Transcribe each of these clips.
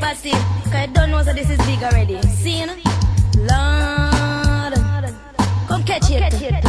bossy. Cause I don't know so this is big already. See, you know? Lord, come catch it.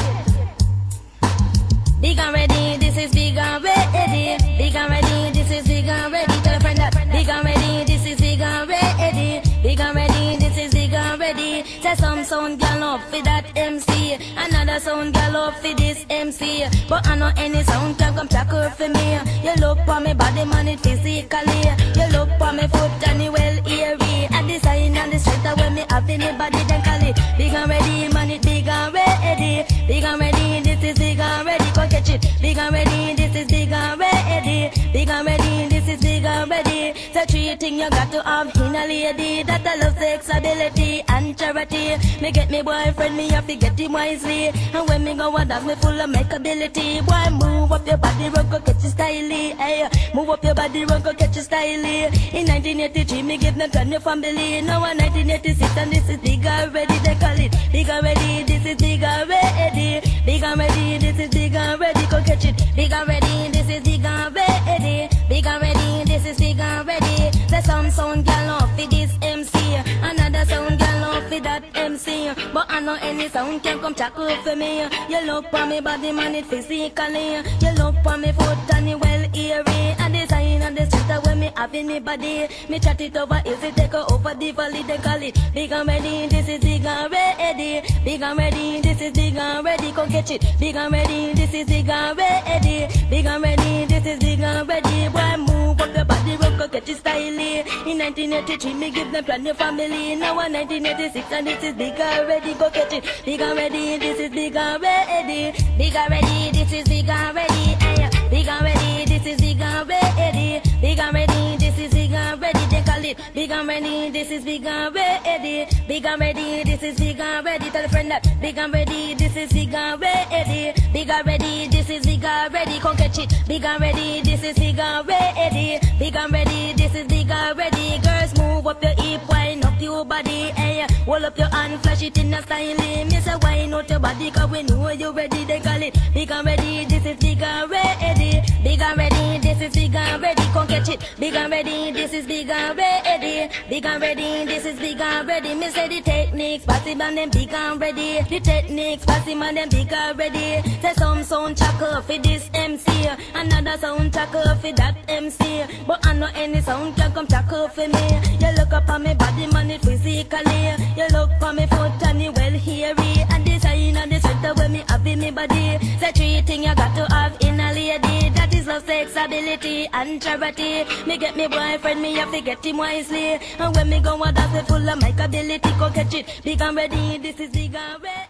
Big and ready, this is big and ready. Big and ready, this is big and ready. Tell a friend that. Big and ready, this is big and ready. Big and ready, this is big and ready. Say some sound girl up for that MC. Another sound girl up for this MC. But I know any sound can come tackle for me. You look for me body man it physically. You look for me foot and it well eerie. At the sign and the strength when me have in me body then call it. Big and ready man it big and ready. Big and ready, this is big and ready. Go catch it. Big and ready, this is big and ready. Big and ready, this is big and ready. So three things you got to have in a lady. That I love sex, ability and charity. Me get me boyfriend, me have to get him wisely. And when me go out, that's me full of makeability. Boy, move up your body, run go catch your styly. Hey, move up your body, run go catch your styly. In 1983, me give them turn your family. Now in 1986, and this is big already. They call it big already. This is big already. Big already, this is big already. Go catch it. Big already, this is big already. Big already, this is big already. Say some sound girl off for this MC. Another sound girl off for that MC. But I know any sound can come tackle for me. You look for me body man it physically. You look for me foot and it well eerie. And the sign and the street when me have in me body. Me chat it over easy take over the valley. They call it big and ready. This is big and ready. Big and ready. This is big and ready. Come catch it. Big and ready. This is big and ready. Big and ready. This is big and ready. Boy move up your body rock go catch it styly. In 1983 me give them plan your family. Now in 1986 and this is big already. Go catch it. Big and ready. This is big and ready. Big and ready. This is big and ready. Big and ready. This is big and ready. Big and ready. This is big and ready. They call it big and ready. This is big and ready. Big and ready. This is big and ready. Tell a friend that big and ready. This is big and ready. Big and ready. This is big and ready. Come catch it. Big and ready. This is big and ready. Big and ready. This is big and ready. Girls move up your hip, wind up your body. Hey, hold up your hand, flash it in a style. Me say wind out your body 'cause we know you ready. They call it big and ready. This is big and ready. Big and ready. This is big and ready. Come catch it. Big and ready. This is big and ready. Big and ready. This is big and ready. Me say the techniques, passive man them big and ready. The techniques, passive man them big and ready. Say some sound chuckle for this MC. Another sound chuckle for that MC. But I know any sound can come chuckle for me. You look up on me body man it physically. You look for me foot and it well hairy. And the sign and the sweater when me have in me body. Say three things you got to have in a lady. That is love, sex, ability and charity. Me get me boyfriend, me have to get him wisely. And when me go out, that's full of my ability. Go catch it. Big and ready, this is big and ready.